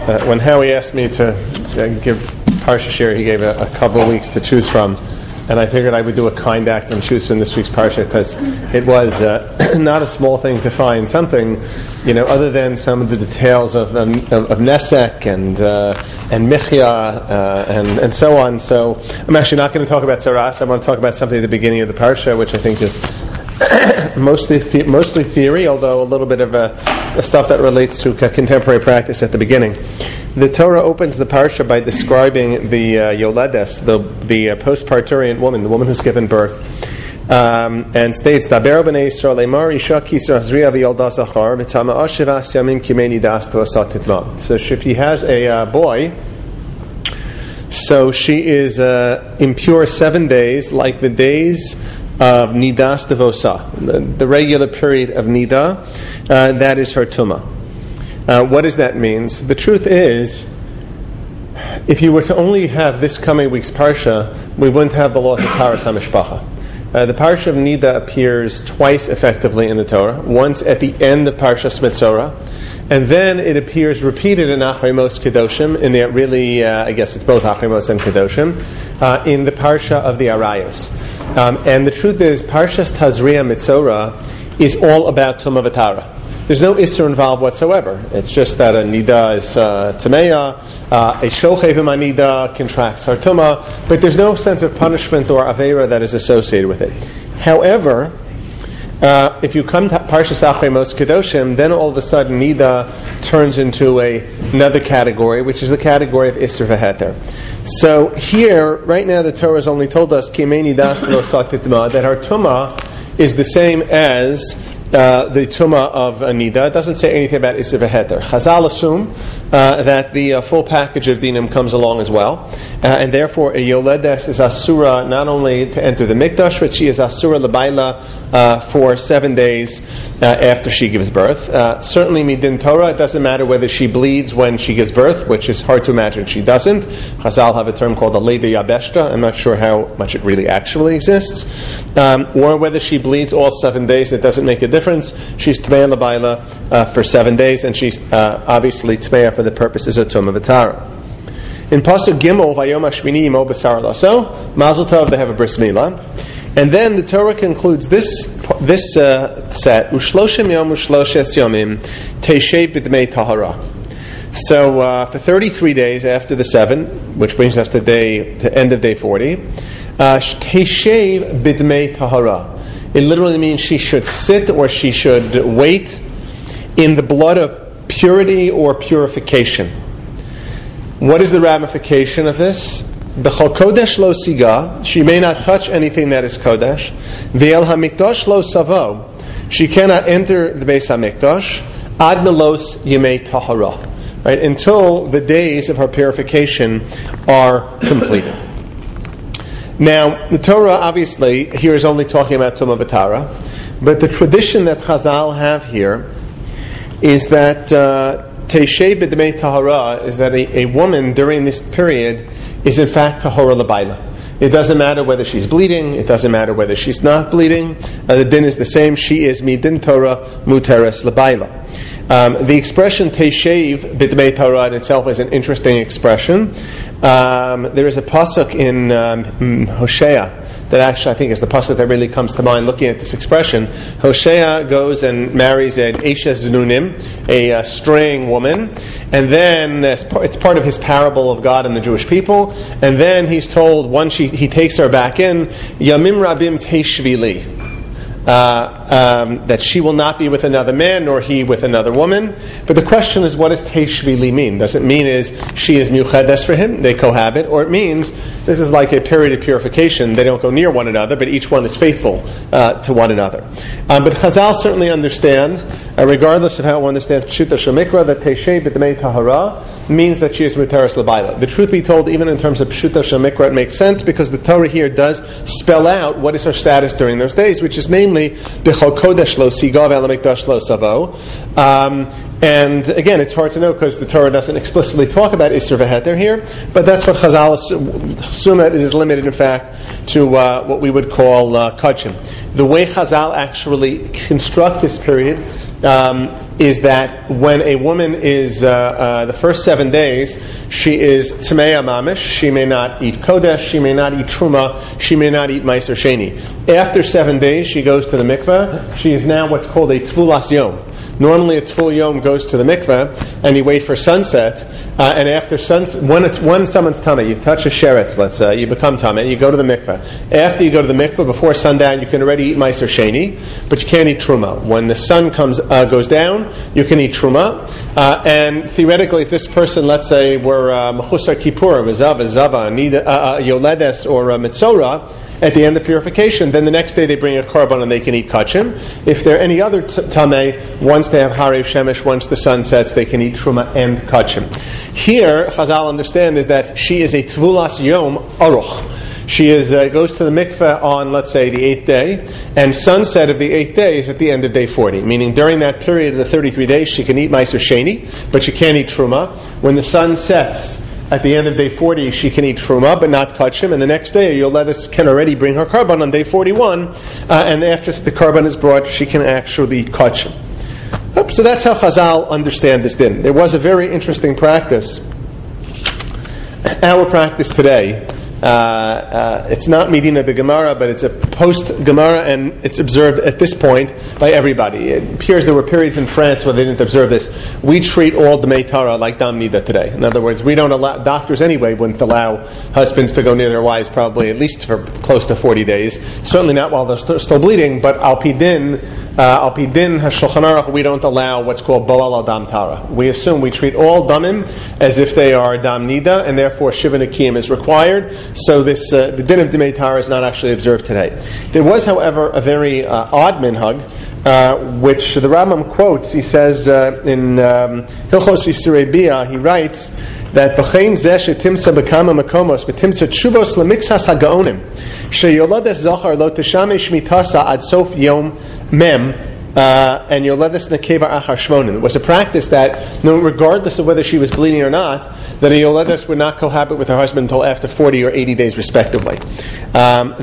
When Howie asked me to give Parsha Shir, he gave a couple of weeks to choose from, and I figured I would do a kind act and choose from this week's Parsha, because it was not a small thing to find something, other than some of the details of Nesek and Michya and so on. So I'm actually not going to talk about Tzaras. I want to talk about something at the beginning of the Parsha, which I think is mostly theory, although a little bit of stuff that relates to contemporary practice at the beginning. The Torah opens the parsha by describing the Yoledes, the post-parturient woman, the woman who's given birth, and states, "Daber b'nei Yisrael le'mar isha kisra zriya v'yolda zachar v'tama'a shivas yamim kimei nidas t'vasat titma." So if she has a boy, so she is impure 7 days, like the days of Nidas Devosa, the regular period of Nida, that is her Tumah. What does that mean? The truth is, if you were to only have this coming week's Parsha, we wouldn't have the laws of Paras HaMishpacha. The Parsha of Nida appears twice effectively in the Torah, once at the end of Parshas Metzora, and then it appears repeated in Achrei Mos Kedoshim, in the I guess it's both Achrei Mos and Kedoshim, in the Parsha of the Arayos. And the truth is, Parshas Tazria Metzora is all about Tumah V'Tara. There's no Isser involved whatsoever. It's just that a Nida is Tameya, a Shochev Nida contracts her Tumah, but there's no sense of punishment or Aveira that is associated with it. However, if you come to Parshas Achrei Mos Kedoshim, then all of a sudden Nida turns into another category, which is the category of Isser V'Heter. So here, right now, the Torah has only told us Kimei Nidas T'vasat Titma, that her Tumah is the same as the Tumah of Nida. It doesn't say anything about Isser V'Heter. Chazal assume that the full package of dinim comes along as well, and therefore a Yoledes is Asura not only to enter the Mikdash, but she is Asura L'Baila for 7 days after she gives birth. Certainly Midin Torah, it doesn't matter whether she bleeds when she gives birth, which is hard to imagine she doesn't. Chazal have a term called a Leda Yabeshta. I'm not sure how much it really actually exists. Or whether she bleeds all 7 days, it doesn't make a difference. She's Tmeya L'Baila for 7 days, and she's obviously Tmeya for the purposes of Tumah V'Tara. In Pasuk Gimel, Vayom Hashmini Yimo B'Sar Laso, Mazel Tov, they have a bris milah. And then the Torah concludes this set, Ushloshim Yom Ushloshes Yomim Teishei B'Dmei Tahara. So for 33 days after the 7, which brings us to end of day 40, Teishei B'Dmei Tahara. It literally means she should sit or she should wait in the blood of purity or purification. What is the ramification of this? B'chol kodesh lo siga, she may not touch anything that is kodesh. V'el hamikdash lo savo, she cannot enter the Beis Hamikdash. Ad melos yemei tahara, right, until the days of her purification are completed. Now, the Torah obviously here is only talking about Tumah V'Tara, but the tradition that Chazal have here is that Teishei B'Dmei Tahara is that a woman during this period is in fact Tahora L'Baila. It doesn't matter whether she's bleeding, it doesn't matter whether she's not bleeding, the din is the same, she is Midin Torah Muteres L'Baila. The expression Teisheiv B'Dmei Tahara in itself is an interesting expression. There is a pasuk in Hosea that actually I think is the pasuk that really comes to mind looking at this expression. Hosea goes and marries an Eshes Znunim, a straying woman, and then it's part of his parable of God and the Jewish people, and then he's told once he takes her back in, Yamim Rabim Teishvili, that she will not be with another man, nor he with another woman. But the question is, what does Teishvili mean? Does it mean she is Muchedes for him, they cohabit, or it means this is like a period of purification, they don't go near one another, but each one is faithful to one another. But Chazal certainly understand, regardless of how one understands Pshuta Shemikra, that Teishei B'Dmei Tahara means that she is Muteres L'Baila. The truth be told, even in terms of Pshuta Shemikra, it makes sense, because the Torah here does spell out what is her status during those days, which is namely B'chol Kodesh Lo Siga V'El Hamikdash Lo Savo. And again, it's hard to know because the Torah doesn't explicitly talk about Isser V'Heter here, but that's what Chazal assume that it is limited, in fact, to what we would call Kachim. The way Chazal actually construct this period is that when a woman is the first 7 days, she is Tmeya Mamish. She may not eat Kodesh, she may not eat Truma, she may not eat Meiser Sheni. After 7 days, she goes to the mikveh. She is now what's called a Tfulas Yom. Normally, a Tful Yom goes to the mikveh, and you wait for sunset, and after sunset, when someone's tameh, you've touched a sheretz, let's say, you become tameh, you go to the mikveh. After you go to the mikveh, before sundown, you can already eat Meiser Sheni, but you can't eat Truma. When the sun goes down, you can eat Truma, and theoretically, if this person, let's say, were Mechusar Kippur, Zava, Yoledes, or Mitzorah, at the end of purification, then the next day they bring a korban and they can eat kachim. If there are any other tameh, once they have harev shemesh, once the sun sets, they can eat truma and kachim. Here, Chazal understand is that she is a tvulas yom aruch. She goes to the mikveh on, let's say, the 8th day, and sunset of the 8th day is at the end of day 40. Meaning, during that period of the 33 days, she can eat Meiser Sheni, but she can't eat truma. When the sun sets at the end of day 40, she can eat truma, but not kachim. And the next day, Yoledes can already bring her korban on day 41, and after the korban is brought, she can actually eat kachim. So that's how Chazal understand this din. There was a very interesting practice. Our practice today, it's not Medina the Gemara, but it's a post-Gemara, and it's observed at this point by everybody. It appears there were periods in France where they didn't observe this. We treat all D'mei Tara like Dam Nida today. In other words, we don't allow, doctors anyway wouldn't allow husbands to go near their wives probably at least for close to 40 days. Certainly not while they're still bleeding, but Al Pidin HaShulchan Aruch, we don't allow what's called Boal al Dam Tara. We assume we treat all Damim as if they are Dam Nida, and therefore Shiva Nekiyim is required. So this the din of D'mei Tara is not actually observed today. There was, however, a very odd minhag, which the Rambam quotes. He says in Hilchos Yisrei Bia, he writes that v'chein zeh shetimsa bekama makomos v'timsa tshuvos lemixas hagaonim sheyolades zachar lo teshamesh mitasa ad sof yom mem and Yoledes Nekeva Achar Shmonim. It was a practice that, regardless of whether she was bleeding or not, that a Yoledes would not cohabit with her husband until after 40 or 80 days, respectively. Even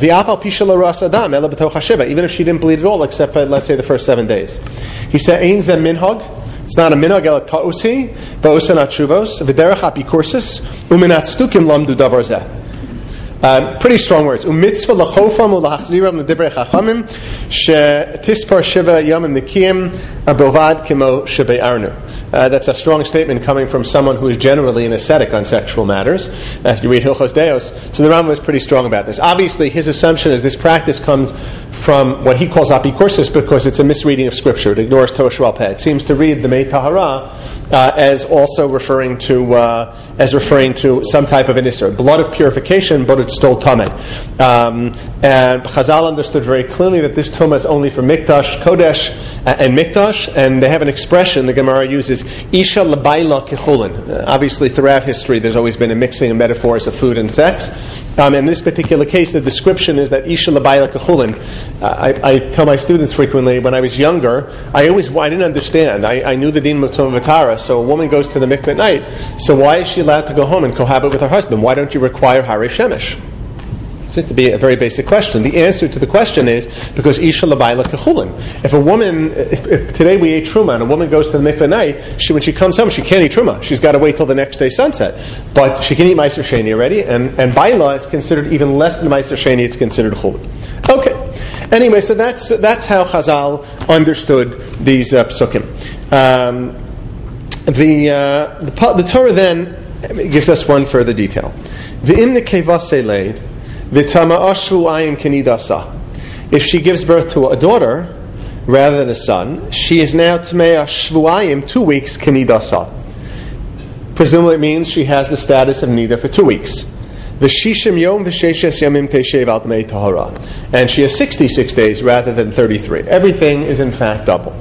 if she didn't bleed at all, except for, let's say, the first 7 days. He said, Ein zeh minhag. It's not a minhag, ela ta'usi, ba'usanat shuvos, v'derech apikursis, u'minat stukim lamdu davar zeh. Pretty strong words. Umitzvah lachofam ulahziram l'divrei chachamim shetispar shiva yamim nekiyim abovad kimo shebei arnu. That's a strong statement coming from someone who is generally an ascetic on sexual matters. If you read Hilchos Deos, so the Rambam was pretty strong about this. Obviously, his assumption is this practice comes from what he calls apikursis because it's a misreading of Scripture. It ignores Torah Sheba'al Peh. It seems to read the Mei Tahara as also referring to some type of an Isser, blood of purification, but it's still Tameh. And Chazal understood very clearly that this Tumah is only for Mikdash, Kodesh, and Mikdash, and they have an expression the Gemara uses, Isha Labaila Kechulin. Obviously, throughout history, there's always been a mixing of metaphors of food and sex. In this particular case, the description is that Isha Labaila Kechulin. I tell my students frequently, when I was younger, I didn't understand. I knew the din of Tumah V'Tara, so a woman goes to the mikveh at night, so why is she allowed to go home and cohabit with her husband? Why don't you require Harev Shemesh? Seems to be a very basic question. The answer to the question is because Isha Labaila Kechulin. If a woman, if today we ate Truma and a woman goes to the mikveh at night, when she comes home, she can't eat Truma. She's got to wait till the next day sunset. But she can eat Meiser Sheni already, and Baila is considered even less than Meiser Sheni, it's considered Chulin. Okay. Anyway, so that's how Chazal understood these psukim. The Torah then gives us one further detail. V'im nekeva seleid, v'tama ashvu ayim kenidasa. If she gives birth to a daughter rather than a son, she is now tmei shvuayim, 2 weeks kenidasa. Presumably it means she has the status of nida for 2 weeks. V'shishim yom v'sheshes yamim teshev al D'mei Tahara, and she has 66 days rather than 33. Everything is in fact double.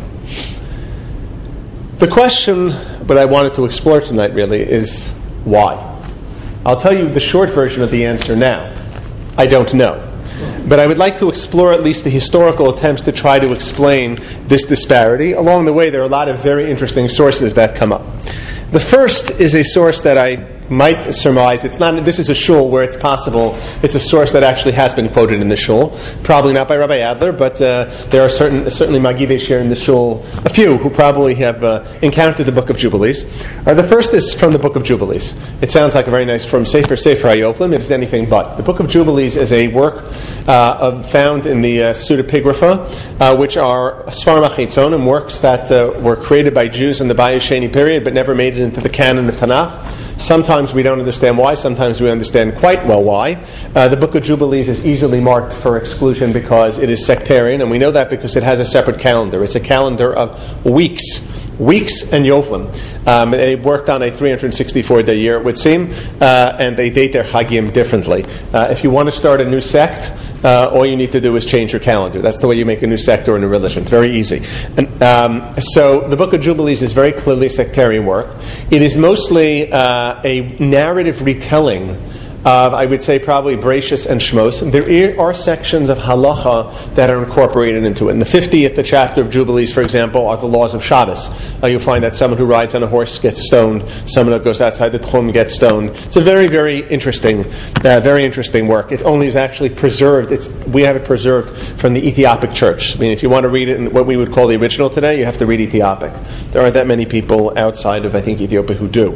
The question, but I wanted to explore tonight really, is why? I'll tell you the short version of the answer now. I don't know. But I would like to explore at least the historical attempts to try to explain this disparity. Along the way, there are a lot of very interesting sources that come up. The first is a source that I might surmise it's not. This is a shul where it's possible it's a source that actually has been quoted in the shul. Probably not by Rabbi Adler, but there are certainly Magidei Shir in the shul, a few who probably have encountered the Book of Jubilees. The first is from the Book of Jubilees. It sounds like a very nice from Sefer HaYovlim. It is anything but. The Book of Jubilees is a work found in the pseudepigrapha, which are Sfarim HaChitzonim, works that were created by Jews in the Bayis Sheni period, but never made it into the canon of Tanakh. Sometimes we don't understand why, sometimes we understand quite well why. The Book of Jubilees is easily marked for exclusion because it is sectarian, and we know that because it has a separate calendar. It's a calendar of weeks and Yovlim. They worked on a 364-day year, it would seem, and they date their Chagim differently. If you want to start a new sect, all you need to do is change your calendar. That's the way you make a new sect or a new religion. It's very easy. And, so the Book of Jubilees is very clearly sectarian work. It is mostly a narrative retelling of, I would say, probably Bereishis and Shmos. There are sections of halacha that are incorporated into it. In the 50th chapter of Jubilees, for example, are the laws of Shabbos. You'll find that someone who rides on a horse gets stoned, someone who goes outside the Tchum gets stoned. It's a very, very interesting work. It only is actually preserved. We have it preserved from the Ethiopic church. I mean, if you want to read it in what we would call the original today, you have to read Ethiopic. There aren't that many people outside of, I think, Ethiopia who do.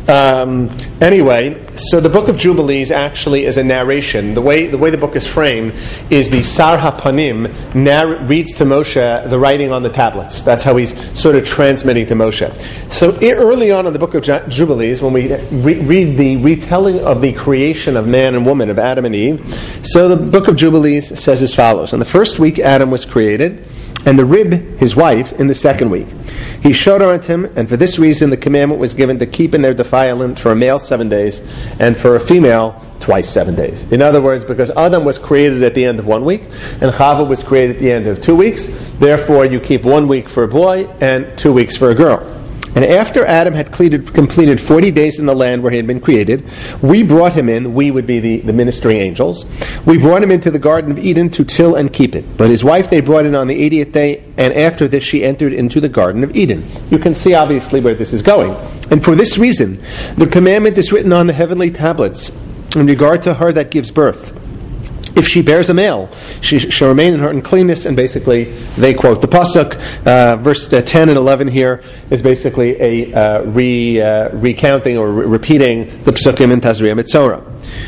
Anyway, so the Book of Jubilees actually is a narration. The way the book is framed is the Sar HaPanim reads to Moshe the writing on the tablets. That's how he's sort of transmitting to Moshe. So early on in the Book of Jubilees, when we read the retelling of the creation of man and woman, of Adam and Eve, so the Book of Jubilees says as follows: in the first week Adam was created, and the rib, his wife, in the second week. He showed her unto him, and for this reason the commandment was given to keep in their defilement for a male 7 days, and for a female twice 7 days. In other words, because Adam was created at the end of 1 week, and Chava was created at the end of 2 weeks, therefore you keep 1 week for a boy and 2 weeks for a girl. And after Adam had completed 40 days in the land where he had been created, we brought him in, we would be the ministering angels, we brought him into the Garden of Eden to till and keep it. But his wife they brought in on the 80th day, and after this she entered into the Garden of Eden. You can see obviously where this is going. And for this reason, the commandment is written on the heavenly tablets in regard to her that gives birth. If she bears a male, she shall remain in her uncleanness. And basically, they quote the pasuk, verse 10 and 11 here is basically a recounting or repeating the psukim in Tazria Mitzorah.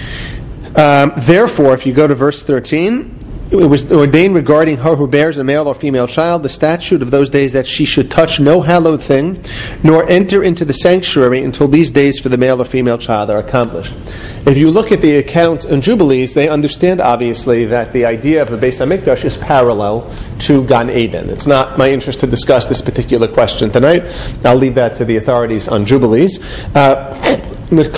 Therefore, if you go to verse 13, it was ordained regarding her who bears a male or female child, the statute of those days that she should touch no hallowed thing, nor enter into the sanctuary until these days for the male or female child are accomplished. If you look at the account in Jubilees, they understand obviously that the idea of the Beis HaMikdash is parallel to Gan Eden. It's not my interest to discuss this particular question tonight. I'll leave that to the authorities on Jubilees. But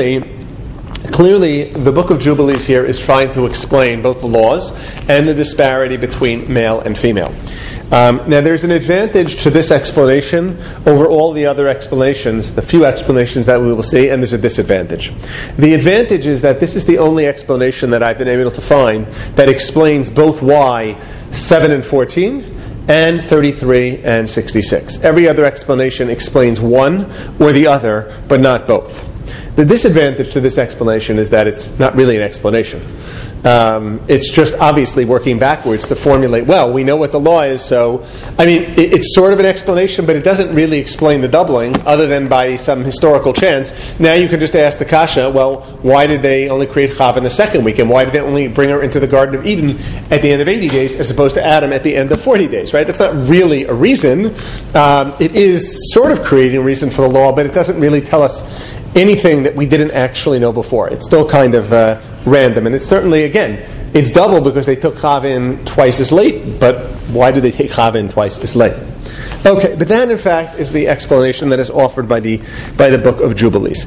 Clearly, the Book of Jubilees here is trying to explain both the laws and the disparity between male and female. Now, there's an advantage to this explanation over all the other explanations, the few explanations that we will see, and there's a disadvantage. The advantage is that this is the only explanation that I've been able to find that explains both why 7 and 14 and 33 and 66. Every other explanation explains one or the other, but not both. The disadvantage to this explanation is that it's not really an explanation. It's just obviously working backwards to formulate, well, we know what the law is, so, it's sort of an explanation, but it doesn't really explain the doubling, other than by some historical chance. Now you can just ask the kasha, well, why did they only create Chava in the second week, and why did they only bring her into the Garden of Eden at the end of 80 days, as opposed to Adam at the end of 40 days, right? That's not really a reason. It is sort of creating a reason for the law, but it doesn't really tell us anything that we didn't actually know before. It's still kind of random. And it's certainly, again, it's double because they took Chav in twice as late. But why did they take Chav in twice as late? Okay, but that in fact is the explanation that is offered by the Book of Jubilees.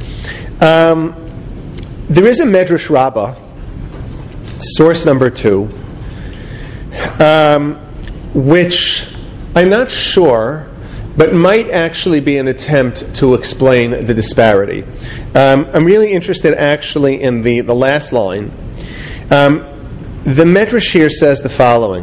There is a Medrash Rabbah, source number 2, which I'm not sure, but might actually be an attempt to explain the disparity. I'm really interested actually in the last line. The Medrash here says the following.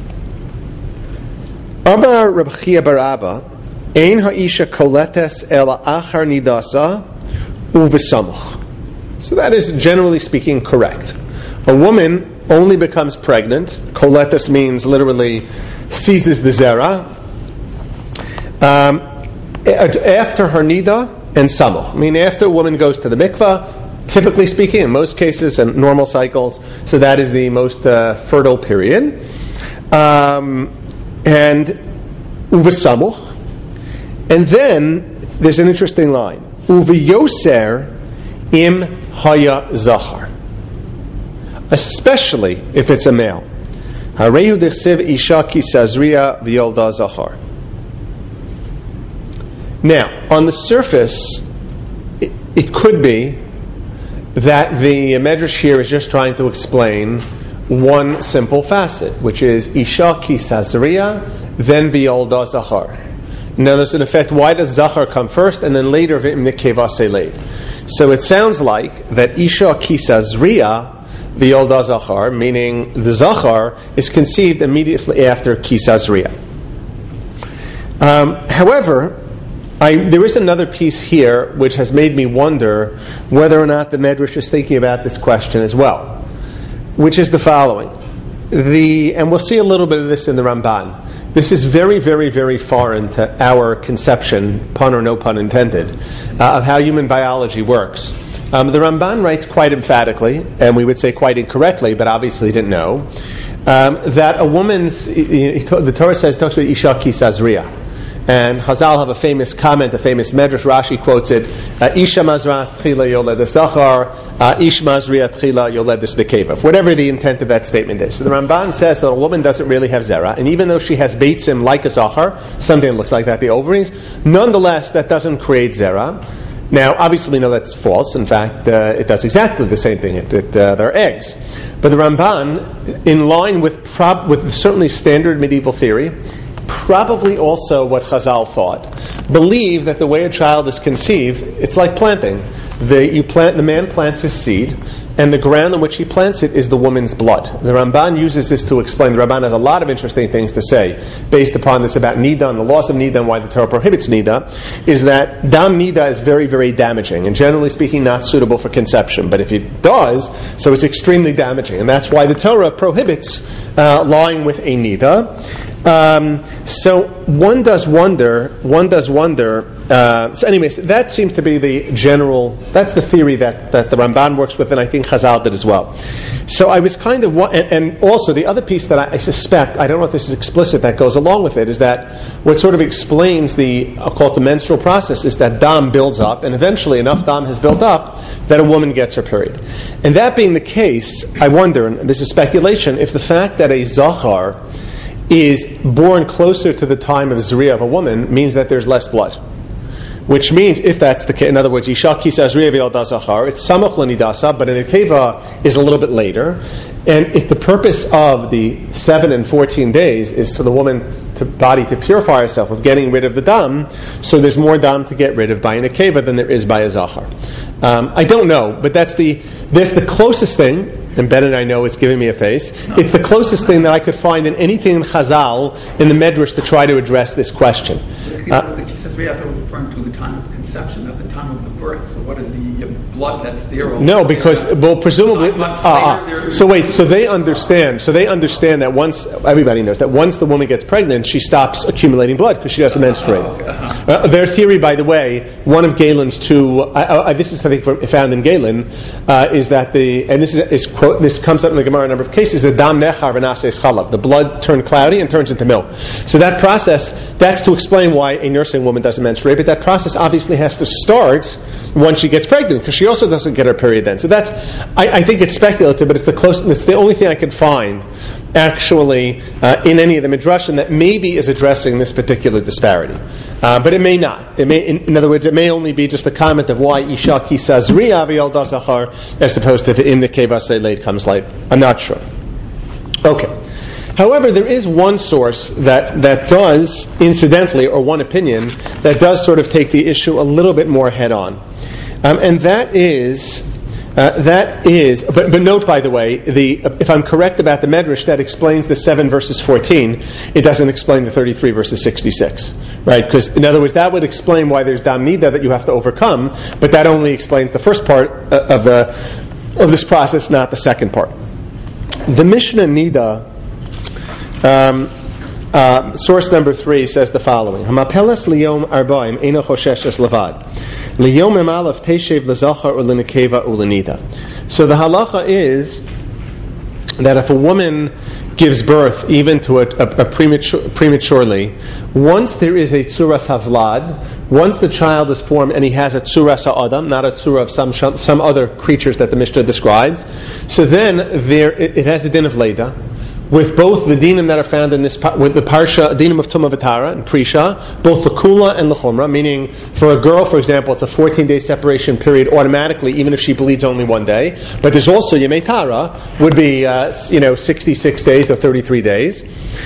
Amar Reb Chia bar Abba, Ein ha'isha koletes ela achar nidasa, uvesamuch. So that is, generally speaking, correct. A woman only becomes pregnant. Koletis means literally seizes the zera after her nida and samuch. I mean, after a woman goes to the mikvah, typically speaking, in most cases and normal cycles, so that is the most fertile period. And uvesamuch. And then there's an interesting line. Uveyoser im haya zachar. Especially if it's a male. Harehu dechsev isha ki sazria v'yolda zachar. Now, on the surface, it could be that the Medrash here is just trying to explain one simple facet, which is isha ki sazria, then v'yolda zachar. Now, there's in effect, why does zachar come first, and then later v'im nekeva seleid? So it sounds like that isha ki sazria v'yolda zachar, meaning the zachar is conceived immediately after ki sazria. However, there is another piece here which has made me wonder whether or not the Medrash is thinking about this question as well, which is the following. And we'll see a little bit of this in the Ramban. This is very, very, very foreign to our conception, pun or no pun intended, of how human biology works. The Ramban writes quite emphatically, and we would say quite incorrectly, but obviously didn't know, that a woman's, the Torah talks about isha ki sazria. And Chazal have a famous comment, a famous Medrash. Rashi quotes it: "Isha mazras tchila yoled zachar, ish mazria tchila yoled nekeva." Whatever the intent of that statement is. So the Ramban says that a woman doesn't really have zera, and even though she has beitzim like a zachar, something that looks like that, the ovaries, nonetheless that doesn't create zera. Now, obviously, we know that's false. In fact, it does exactly the same thing. They're eggs. But the Ramban, in line with certainly standard medieval theory, probably also what Chazal thought, believe that the way a child is conceived, it's like planting. The man plants his seed, and the ground on which he plants it is the woman's blood. The Ramban uses this to explain. The Ramban has a lot of interesting things to say based upon this about nida and the loss of nida and why the Torah prohibits nida, is that dam nida is very, very damaging and generally speaking not suitable for conception. But if it does, so it's extremely damaging, and that's why the Torah prohibits lying with a nida. So one does wonder. So anyways, that seems to be the general, that's the theory that the Ramban works with, and I think Chazal did as well. So I was kind of, and also the other piece that I suspect, I don't know if this is explicit, that goes along with it, is that what sort of explains I'll call it the menstrual process, is that dam builds up, and eventually enough dam has built up that a woman gets her period. And that being the case, I wonder, and this is speculation, if the fact that a zachar is born closer to the time of zriya of a woman means that there's less blood. Which means, if that's the case, in other words, Isha ki sazriya v'yolda zachar, it's samuch l'nidasa, but an nekeva is a little bit later. And if the purpose of the 7 and 14 days is for the woman's body to purify herself of getting rid of the dam, so there's more dam to get rid of by a nekeva than there is by a zachar. I don't know, but that's the closest thing. And Ben and I know it's giving me a face. It's the closest thing that I could find in anything in Chazal, in the Medrash, to try to address this question. He says we have to refer to the time of conception, not the time of the birth. So what is the blood that's there? No, because, well, presumably... So they understand that once, everybody knows, that once the woman gets pregnant, she stops accumulating blood because she doesn't menstruate. Their theory, by the way, one of Galen's two, this is something found in Galen, is that this comes up in the Gemara in a number of cases, the dam nechar v'nases chalav, the blood turned cloudy and turns into milk. So that process, that's to explain why a nursing woman doesn't menstruate, but that process obviously has to start once she gets pregnant, because she also doesn't get her period then. So that's, I think it's speculative, but it's the only thing I could find actually in any of the midrashim that maybe is addressing this particular disparity. But it may not. In other words, it may only be just a comment of why Isha ki sazriya v'yolda zachar as opposed to in the keva seleid comes late. I'm not sure. Okay. However, there is one source that does, incidentally, or one opinion, that does sort of take the issue a little bit more head on. And that is That is, but note, by the way, if I'm correct about the Medrash, that explains the 7 verses 14. It doesn't explain the 33 verses 66, right? Because, in other words, that would explain why there's Dam Nida that you have to overcome, but that only explains the first part of this process, not the second part. The Mishnah Nida, source number 3, says the following: Hamapelas liyom arbaim eno chosheshes levad. Liyom emalav teshev lezachar ulenekeva ulenida. So the halacha is that if a woman gives birth, even to a prematurely, once there is a tzuras havlad, once the child is formed and he has a tzuras ha'adam, not a tzura of some other creatures that the Mishnah describes, so then it has a din of leda, with both the dinim that are found in this, with the parsha, dinim of Tumah V'Tara and Prisha, both the Kula and the Chumra, meaning for a girl, for example, it's a 14-day separation period automatically, even if she bleeds only one day. But there's also Yemei Tara, would be 66 days or 33 days.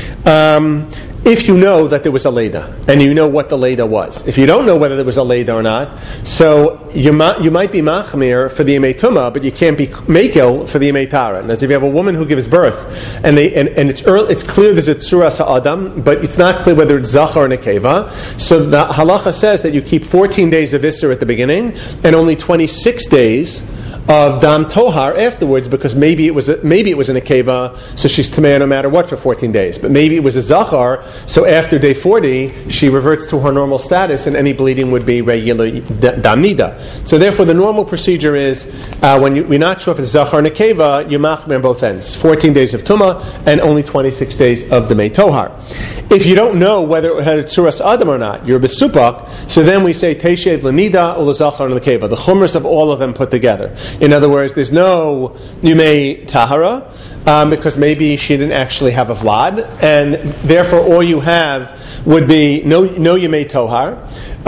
If you know that there was a Leda, and you know what the Leda was. If you don't know whether there was a Leda or not, so you might be Machmir for the Yemei Tumah, but you can't be Mekel for the Yemei Tara. And as if you have a woman who gives birth, and it's clear there's a Tzuras Ha'adam, but it's not clear whether it's Zachar or Nekeva, so the halacha says that you keep 14 days of Isser at the beginning, and only 26 days of Dam Tohar afterwards, because maybe it was a Nekeva, so she's Tameh no matter what for 14 days. But maybe it was a Zachar, so after day 40, she reverts to her normal status, and any bleeding would be regular Dam Nida. So therefore, the normal procedure is, when you're not sure if it's Zachar or Nekeva, you machmer on both ends. 14 days of Tumah, and only 26 days of Demei Tohar. If you don't know whether it had a Tzuras Adam or not, you're Besupak, so then we say Teshev Lenida or Zachar or Nekeva, the chumras of all of them put together. In other words, there's no Yumei Tahara, because maybe she didn't actually have a Vlad, and therefore all you have would be no Yemei Tohar.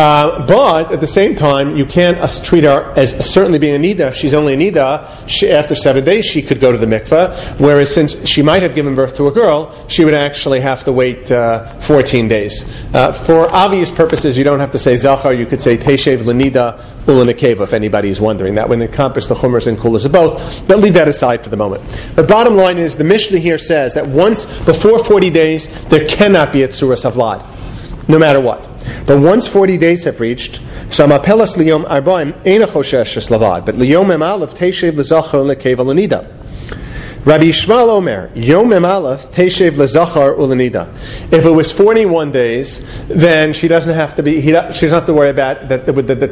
But at the same time, you can't treat her as certainly being a Nida. If she's only a Nida, after 7 days she could go to the mikveh, whereas since she might have given birth to a girl, she would actually have to wait 14 days. For obvious purposes, you don't have to say Zachar, you could say Teshev Lenida Ulanekeva, if anybody is wondering. That would encompass the Chumras and Kulas of both, but leave that aside for the moment. The bottom line is, the Mishnah here says that once, before 40 days, there cannot be a Tzuras Havlad, no matter what. But once 40 days have reached, Shamapelas liyom arbaim eina choshesh lavad, but liyom emalav teshev lezachar lekeva lenida. Rabbi Yishmael Omer, Yom Emalef Teshev lezachar ulenida. If it was 41 days, then she doesn't have to be. She doesn't have to worry about that the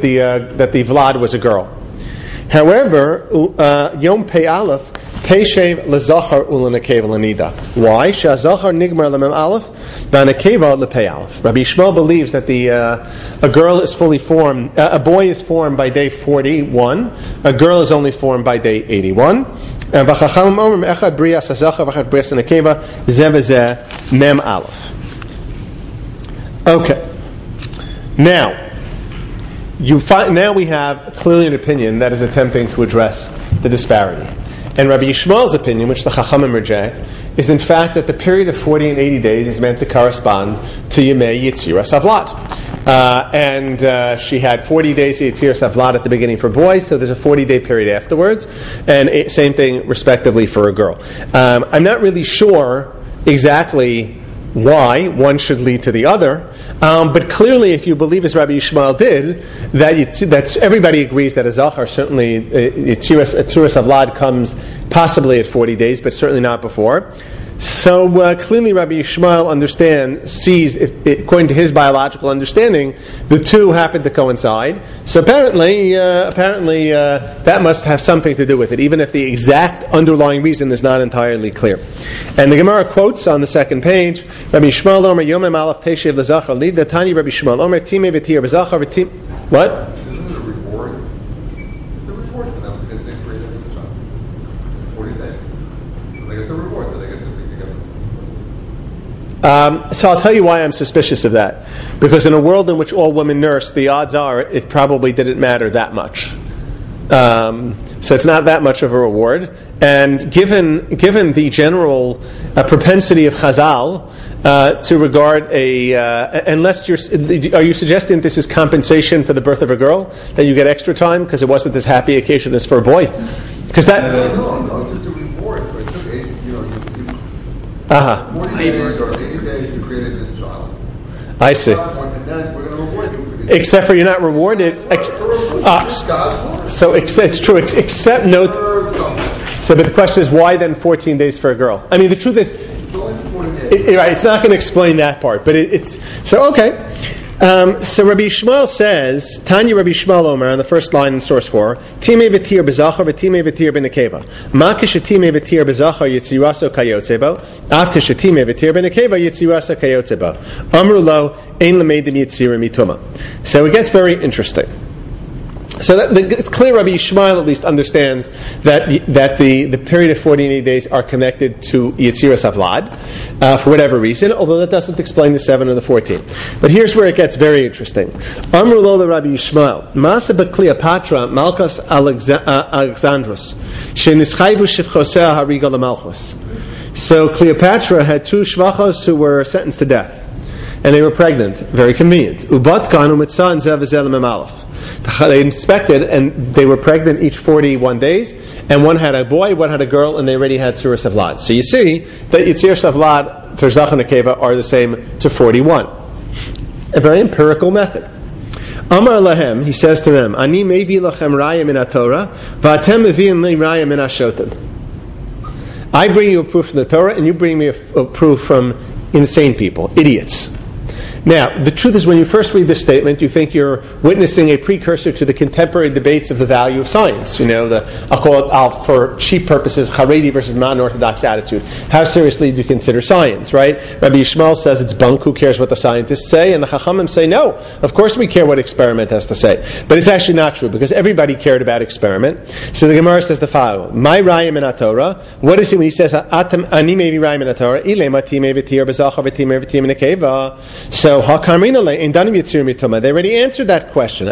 Vlad was a girl. However, Yom Pei Aleph Teshev lezachar ulenekeva lenida. Why? Shazachar nigmar lemem aleph, v'anekeva lepei aleph. Rabbi Yishmael believes that a girl is fully formed. A boy is formed by day 41. A girl is only formed by day 81. V'chachamim omer echad brias hazachar v'echad brias hanekeva zeh v'zeh mem aleph. Okay. Now we have clearly an opinion that is attempting to address the disparity. And Rabbi Yishmael's opinion, which the Chachamim reject, is in fact that the period of 40 and 80 days is meant to correspond to Yemei Yetziras Havlad. And she had 40 days of Yetziras Havlad at the beginning for boys, so there's a 40-day period afterwards, and same thing respectively for a girl. I'm not really sure exactly why one should lead to the other, but clearly, if you believe as Rabbi Yishmael did, that everybody agrees that a Zachar, certainly Tzuras Havlad comes possibly at 40 days, but certainly not before. So clearly Rabbi Yishmael sees, according to his biological understanding, the two happen to coincide. So apparently that must have something to do with it, even if the exact underlying reason is not entirely clear. And the Gemara quotes on the second page, Rabbi Yishmael Omer Yom Aleph Teshev Lezachar Lid Tani Rabbi Yishmael Omer Timei V'Tir B'Zachar V'Tim. What? Isn't it a reward? It's a reward for them because they created the child. 40 days. So they get the reward, so they get to be together. So I'll tell you why I'm suspicious of that. Because in a world in which all women nurse, the odds are it probably didn't matter that much. So it's not that much of a reward. And given the general propensity of Chazal to regard are you suggesting this is compensation for the birth of a girl, that you get extra time because it wasn't as happy occasion as for a boy? Because that no, just a reward. So it took 40 days or 80 days to create this child. I see. And then we're going to reward you for this. Except for you're not rewarded. So it's true. Except note. So, but the question is, why then 14 days for a girl? I mean, the truth is, right? It's not going to explain that part, but it's so okay. So Rabbi Yishmael says, Tanya Rabbi Yishmael Omer on the first line in source 4, Timei v'tir b'zachar v'timei v'tir b'nekeva. Ma kashetimei v'tir b'zachar yitziraso kayotzebo, av kashetimei v'tir b'nekeva yitziraso kayotzebo. Amru lo ein l'meidim yitzirim mituma. So it gets very interesting. So it's clear Rabbi Yishmael at least understands that the period of 48 days are connected to Yetziras Havlad for whatever reason, although that doesn't explain the 7 and the 14. But here's where it gets very interesting. Amru lo le Rabbi Yishmael, Masa b'Cleopatra Malchus Alexandros, she'nischayvu shivchosea hariga lemalchus. So Cleopatra had 2 shvachos who were sentenced to death, and they were pregnant. Very convenient. Ubatkan umitzah and zev v'zel memalach. They inspected, and they were pregnant each 41 days, and one had a boy, one had a girl, and they already had Tzuras Havlad. So you see that Yetziras Havlad for Zach and Nekeva are the same to 41. A very empirical method. Amar lahem, he says to them, Ani mevi lachem raya min haTorah, v'atem mevi'im li raya min hashotim. I bring you a proof from the Torah, and you bring me a proof from insane people, idiots. Now, the truth is, when you first read this statement, you think you're witnessing a precursor to the contemporary debates of the value of science. You know, I'll call it, for cheap purposes, Haredi versus non-orthodox attitude. How seriously do you consider science, right? Rabbi Yishmael says it's bunk, who cares what the scientists say? And the Chachamim say, no, of course we care what experiment has to say. But it's actually not true, because everybody cared about experiment. So the Gemara says the following, My raya min haTorah, what is he when he says, Ani mevi raya min haTorah, ilema timei v'tir b'zachar v'timei v'tir b'nekeva. So, they already answered that question.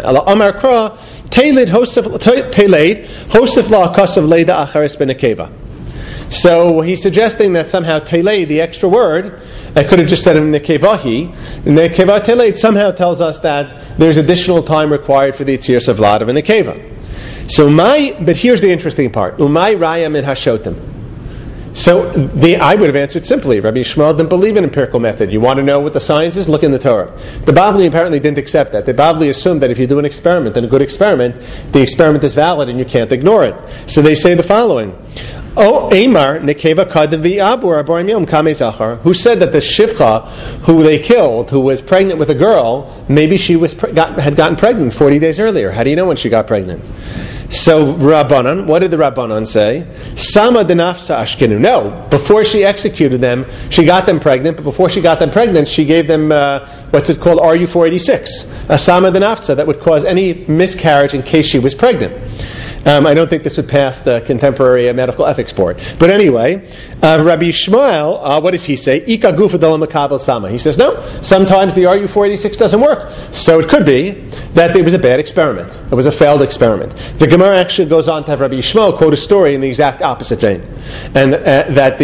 So he's suggesting that somehow teled, the extra word, I could have just said in nekevahi. Nekeva teled somehow tells us that there's additional time required for the Yetziras Havlad of a nekeva. So but here's the interesting part. Umay raya min hashotim. So I would have answered simply. Rabbi Yishmael didn't believe in empirical method. You want to know what the science is? Look in the Torah. The Bavli apparently didn't accept that. The Bavli assumed that if you do an experiment, and a good experiment, the experiment is valid and you can't ignore it. So they say the following. Oh, Amar nekeva kadav abur abarim yom kamei zachar. Who said that the shivcha who they killed, who was pregnant with a girl, maybe she had gotten pregnant 40 days earlier. How do you know when she got pregnant? So Rabbanan, what did the Rabbanan say? Sama denafsa ashkenu. No, before she executed them, she got them pregnant. But before she got them pregnant, she gave them what's it called? RU486, a sama denafsa that would cause any miscarriage in case she was pregnant. I don't think this would pass the contemporary medical ethics board. But anyway, Rabbi Yishmael, what does he say? Ika gufa dola makabel sama. He says, no, sometimes the RU486 doesn't work. So it could be that it was a bad experiment. It was a failed experiment. The Gemara actually goes on to have Rabbi Yishmael quote a story in the exact opposite vein. And that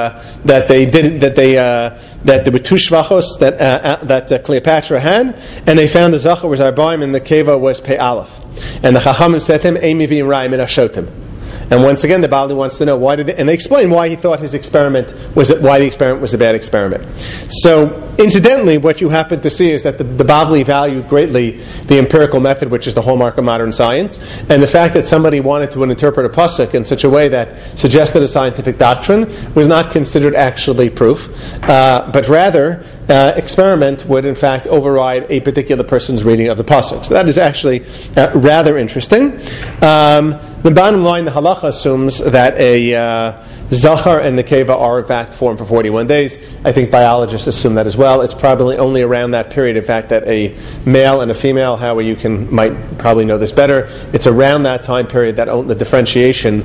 there were 2 shvachos that Cleopatra had, and they found the zachar was Arbaim and the keva was Pei Aleph. And the Chachamim said to him, Eimivim Raya min hashotim. And once again, the Bali wants to know why and they explain why he thought why the experiment was a bad experiment. So, incidentally, what you happen to see is that the Bavli valued greatly the empirical method, which is the hallmark of modern science, and the fact that somebody wanted to interpret a pasuk in such a way that suggested a scientific doctrine was not considered actually proof, but rather experiment would in fact override a particular person's reading of the pasuk. So that is actually rather interesting. The bottom line, the halacha assumes that a zachar and nekeva are in fact formed for 41 days. I think biologists assume that as well. It's probably only around that period, in fact, that a male and a female, Howie, you might probably know this better, it's around that time period that the differentiation,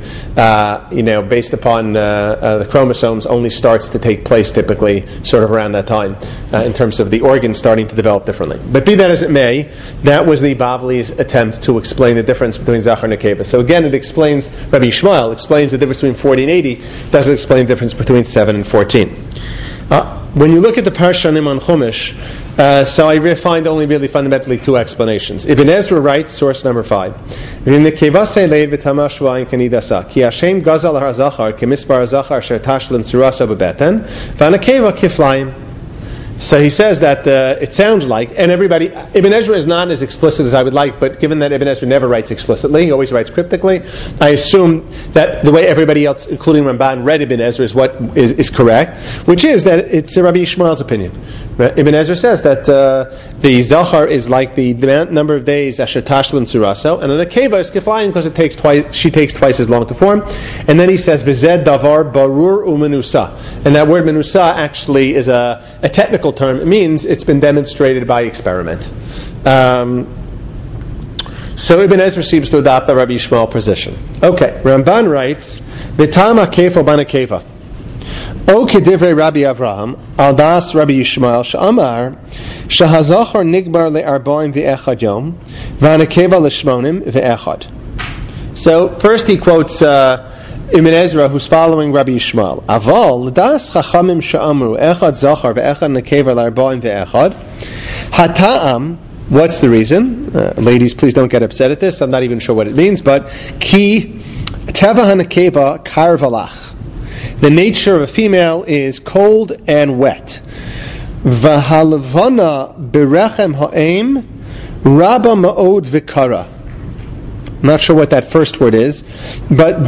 based upon the chromosomes only starts to take place typically sort of around that time. in terms of the organs starting to develop differently. But be that as it may, that was the Bavli's attempt to explain the difference between Zachar and Nekeva. So again, it explains, Rabbi Yishmael explains the difference between 40 and 80, doesn't explain the difference between 7 and 14. When you look at the Parshanim on Chumash, so I find only really fundamentally two explanations. Ibn Ezra writes, source number 5, Nekeva se'lei v'tamah shva'im kanidasa, ki Hashem gazal har-zachar k'mispar ha-zachar sher tashlim surasa b'beten, v'anekeva kiflayim. So he says that it sounds like, and everybody, Ibn Ezra is not as explicit as I would like, but given that Ibn Ezra never writes explicitly, he always writes cryptically, I assume that the way everybody else, including Ramban, read Ibn Ezra is what is correct, which is that it's Rabbi Yishmael's opinion. Ibn Ezra says that the Zachar is like the number of days Asher Tashlim Suraso, and the Nekeva is Kiflayim because she takes twice as long to form. And then he says, V'zed davar barur u'menusa. And that word menusa actually is a technical term. It means it's been demonstrated by experiment. So Ibn Ezra seems to adopt the Rabbi Yishmael position. Okay, Ramban writes, V'tam ha'kefo ban ha'keva. O kedivrei Rabbi Avraham, al das Rabbi Yishmael, she'amar, shehazachar nigbar le'arbaim ve'echad yom, v'hanekeva l'shmonim ve'echad. So first he quotes Ibn Ezra, who's following Rabbi Yishmael. Aval, das chachamim she'amru, echad zachar ve'echad nekeva le'arbaim ve'echad. Hata'am, what's the reason? Ladies, please don't get upset at this. I'm not even sure what it means, but ki teva hanekeva karvalach. The nature of a female is cold and wet. V'halavana berechem ha'em rabba ma'od v'kara. I'm not sure what that first word is, but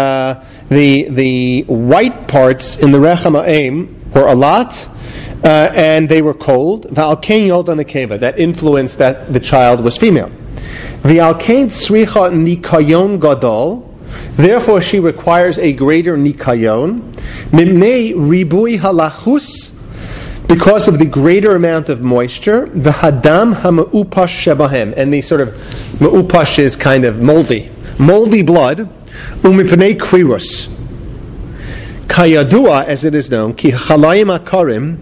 the white parts in the rechem ha'em were a lot, and they were cold. V'alkein yolda nekeva, that influenced that the child was female. V'alkein tzricha nikayon gadol. Therefore, she requires a greater nikayon. Mimnei ribui halachus, because of the greater amount of moisture. V'hadam hamaupash shebahem, and the sort of maupash is kind of moldy blood. Umipnei krirus, kayadua, as it is known, ki chalayim akarim.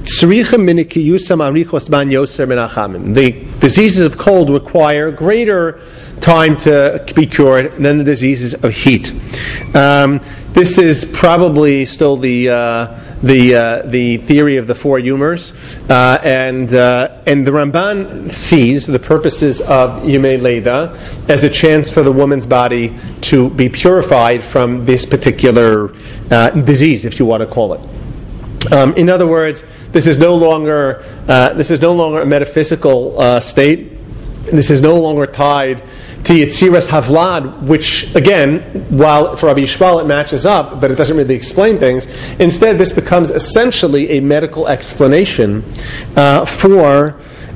The diseases of cold require greater time to be cured than the diseases of heat. This is probably still the theory of the four humors, and the Ramban sees the purposes of Yemei Leda as a chance for the woman's body to be purified from this particular disease, if you want to call it. In other words, this is no longer a metaphysical state. This is no longer tied to Yetziras Havlad, which, again, while for Rabbi Yishmael it matches up, but it doesn't really explain things. Instead, this becomes essentially a medical explanation for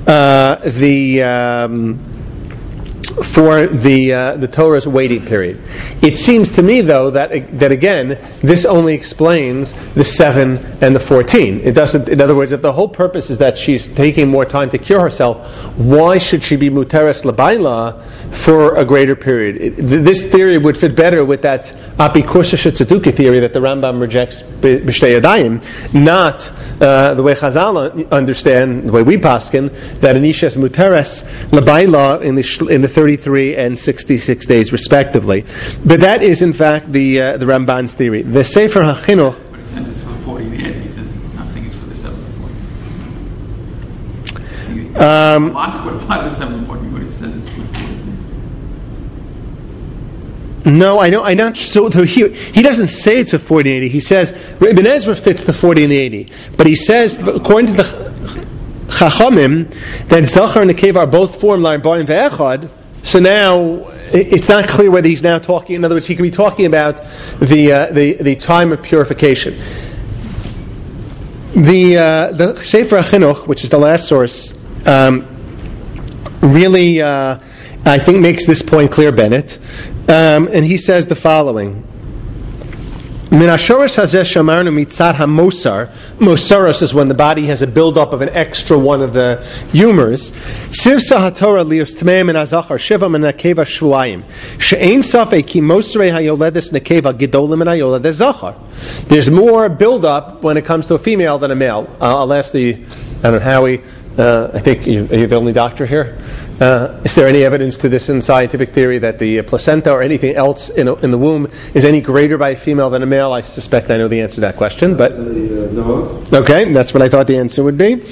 the Torah's waiting period. It seems to me, though, that again, this only explains the 7 and the 14. It doesn't. In other words, if the whole purpose is that she's taking more time to cure herself, why should she be muteres labayla for a greater period? This theory would fit better with that apikursa shetzaduki theory that the Rambam rejects b'shtei yadayim, not the way Chazal understand, the way we paskin, that an isha is muteres labayla in the 33 and 66 days respectively. But that is in fact the Ramban's theory. The Sefer HaChinuch, but it says it's for 40 and 80. He says he's not saying it's for the 7 and 40. Logic would apply to the 7 and 40, but he says it's for 40. No, I know. I'm not. So he doesn't say it's a 40 and 80. He says Ibn Ezra fits the 40 and the 80, but he says according to the Chachamim that Zachar and Nekeva are both formed like Barim ve'echad. So now it's not clear whether he's now talking. In other words, he could be talking about the time of purification. The Sefer HaChinuch, which is the last source, really I think makes this point clear, Bennett, and he says the following. Mosaros is when the body has a buildup of an extra one of the humors. There's more buildup when it comes to a female than a male. I'll ask Howie. I think are you the only doctor here? Is there any evidence to this in scientific theory that the placenta or anything else in the womb is any greater by a female than a male? I suspect I know the answer to that question, but no. Okay, that's what I thought the answer would be.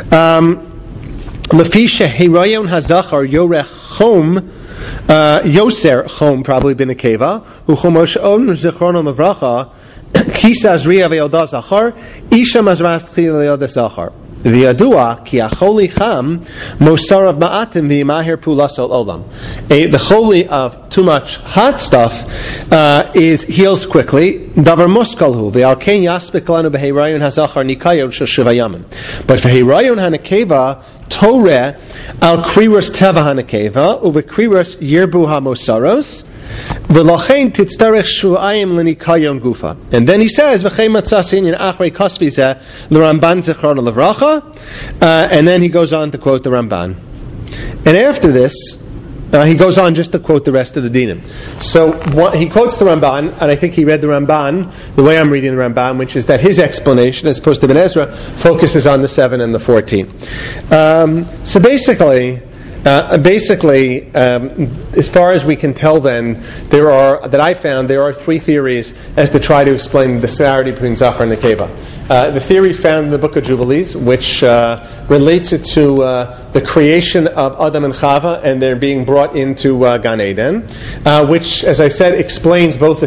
Lefisha hirayon hazachar yorech chom. Yoser chom probably been a keva who chomosh on zichrono mavracha kisa zriya ve'yodah zachar isha mazras tchil ve'yodah zachar. V'yadua ki acholi cham mosarav ma'atim v'yimahir pulasol olam. The choli of too much hot stuff heals quickly. Davar muskalhu v'alkein yaspik lanu b'heirayon hazachar nikayon shel shiva yamin. But v'heirayon hanekeva toreh al kriros teva hanekeva uvekriros yirbu hamosaros. And then he says, and then he goes on to quote the Ramban. And after this, he goes on just to quote the rest of the dinim. So he quotes the Ramban, and I think he read the Ramban the way I'm reading the Ramban, which is that his explanation, as opposed to Ibn Ezra, focuses on the 7 and the 14. So basically, as far as we can tell, then there are 3 theories as to try to explain the disparity between Zachar and Nekeva. The theory found in the Book of Jubilees, which relates it to the creation of Adam and Chava and their being brought into Gan Eden, which, as I said, explains both the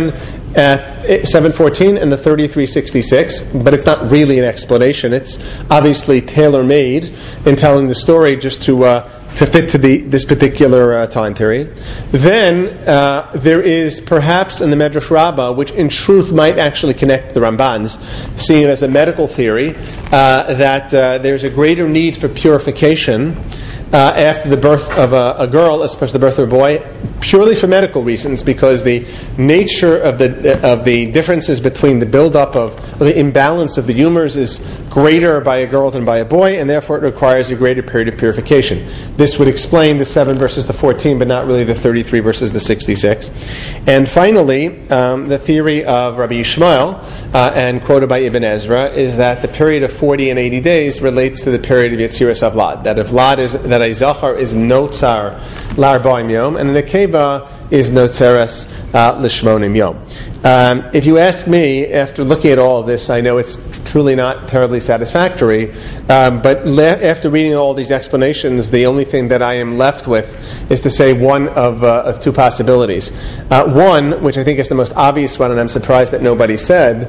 7:14 and the 33:66, but it's not really an explanation. It's obviously tailor-made in telling the story just to fit to this particular time period. Then there is perhaps in the Medrash Rabbah, which in truth might actually connect the Rambans, seeing it as a medical theory, that there's a greater need for purification after the birth of a girl as opposed to the birth of a boy, purely for medical reasons, because the nature of the differences between the buildup of the imbalance of the humors is greater by a girl than by a boy, and therefore it requires a greater period of purification. This would explain the 7 versus the 14, but not really the 33 versus the 66. And finally, the theory of Rabbi Yishmael, and quoted by Ibn Ezra, is that the period of 40 and 80 days relates to the period of Yetziras Vlad. That if Vlad is a Zachar is notzar l'arba'im yom, and the Nekeva is notzeres l'shmonim yom. If you ask me, after looking at all of this, I know it's truly not terribly satisfactory, but after reading all these explanations, the only thing that I am left with is to say one of 2 possibilities. One, which I think is the most obvious one, and I'm surprised that nobody said,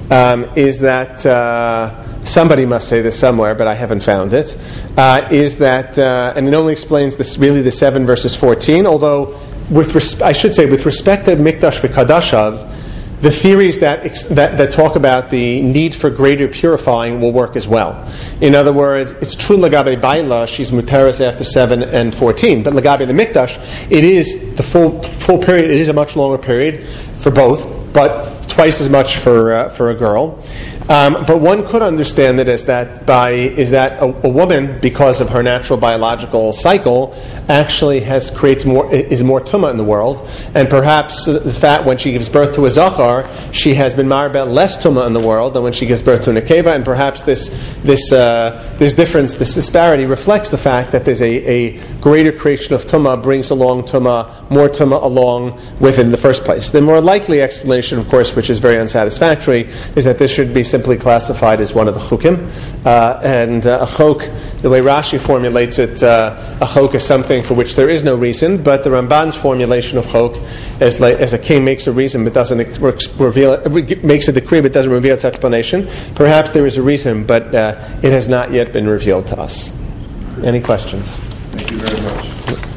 is that somebody must say this somewhere, but I haven't found it, is that, and it only explains this really the 7 versus 14, although with respect to Mikdash v'Kadashav, the theories that talk about the need for greater purifying will work as well. In other words, it's true Lagabe Baila, she's Muteris after 7 and 14, but Lagabe the Mikdash, it is the full period, it is a much longer period for both, but twice as much for a girl. But one could understand it as that a woman, because of her natural biological cycle, actually is more tumah in the world, and perhaps the fact when she gives birth to a zachar, she has been marbet less tumah in the world than when she gives birth to a nekeva, and perhaps this difference, this disparity, reflects the fact that there's a greater creation of tumah brings along more tumah along with it in the first place. The more likely explanation, of course, which is very unsatisfactory, is that this should be simply classified as one of the chukim, and a chok, the way Rashi formulates it, a chok is something for which there is no reason, but the Ramban's formulation of chok, as a king makes a reason but doesn't reveal it, makes a decree but doesn't reveal its explanation. Perhaps there is a reason, but it has not yet been revealed to us. Any questions? Thank you very much.